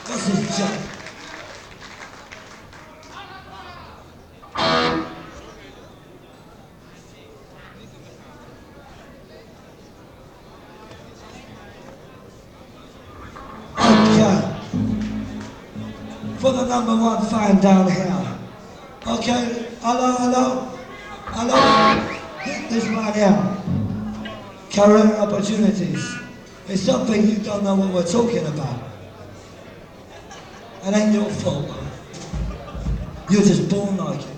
What's his job? Okay. For the number one fan down here. Okay. Hello, hello. Hello. This man here. Career opportunities. It's something you don't know what we're talking about. It ain't your fault. You're just born like it.